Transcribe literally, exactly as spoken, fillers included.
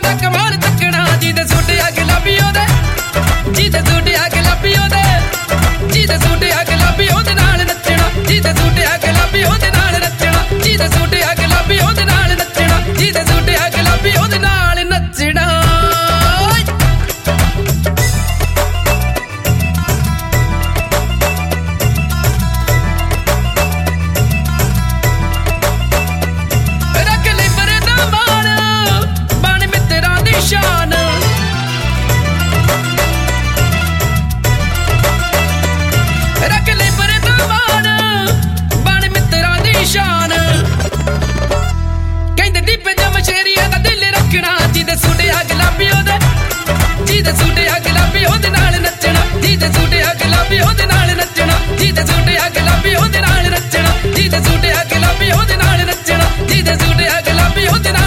ਦਾ ਕਮਾਲ ਤੱਕਣਾ ਜਿਹਦੇ ਸੂਟ ਆ ਗੁਲਾਬੀ ਉਹਦੇ ਜਿਹਦੇ ਸੂਟ ਆ ਗੁਲਾਬੀ ਉਹਦੇ ਜਿਹਦੇ ਸੂਟ ਆ ਗੁਲਾਬੀ ਉਹਦੇ ਨਾਲ ਨੱਚਣਾ ਜਿਹਦੇ ਸੂਟ ਆ ਗੁਲਾਬੀ ਉਹਦੇ ਨਾਲ ਨੱਚਣਾ ਜਿਹਦੇ ਸੂਟ ਆ ਗੁਲਾਬੀ ਉਹਦੇ ਨਾਲ ਨੱਚਣਾ ਜਿਹਦੇ ਸੂਟ ਆ ਗੁਲਾਬੀ ਉਹਦੇ ਨਾਲ ਨੱਚਣਾ ਜਿਹਦੇ ਸੂਟ ਆ ਗੁਲਾਬੀ ਉਹਦੇ ਜਿਹਦੇ ਸੂਟ ਆ ਗੁਲਾਬੀ ਉਹਦੇ ਨਾਲ ਨੱਚਣਾ ਜਿਹਦੇ ਸੂਟ ਆ ਗੁਲਾਬੀ ਉਹਦੇ ਨਾਲ ਨੱਚਣਾ ਜਿਹਦੇ ਸੂਟ ਆ ਗੁਲਾਬੀ ਉਹਦੇ ਨਾਲ ਨੱਚਣਾ ਜਿਹਦੇ ਸੂਟ ਆ ਗੁਲਾਬੀ ਉਹਦੇ ਨਾਲ ਨੱਚਣਾ ਜਿਹਦੇ ਸੂਟ ਆ ਗੁਲਾਬੀ ਉਹਦੇ ਨਾਲ